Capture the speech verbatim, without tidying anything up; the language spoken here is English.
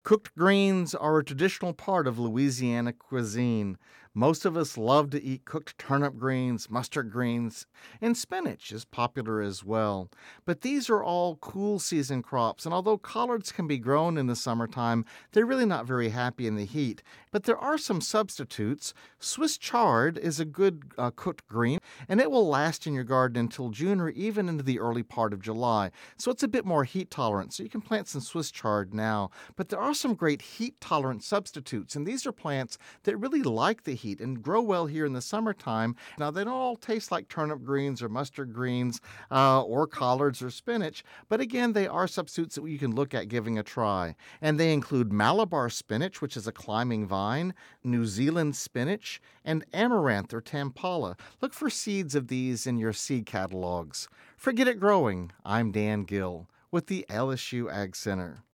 Cooked greens are a traditional part of Louisiana cuisine. Most of us love to eat cooked turnip greens, mustard greens, and spinach is popular as well. But these are all cool season crops, and although collards can be grown in the summertime, they're really not very happy in the heat. But there are some substitutes. Swiss chard is a good uh, cooked green, and it will last in your garden until June or even into the early part of July. So it's a bit more heat tolerant, so you can plant some Swiss chard now. But there are some great heat tolerant substitutes, and these are plants that really like the heat and grow well here in the summertime. Now, they don't all taste like turnip greens or mustard greens uh, or collards or spinach, but again, they are substitutes that you can look at giving a try. And they include Malabar spinach, which is a climbing vine, New Zealand spinach, and amaranth or tampala. Look for seeds of these in your seed catalogs. For Get It Growing, I'm Dan Gill with the L S U Ag Center.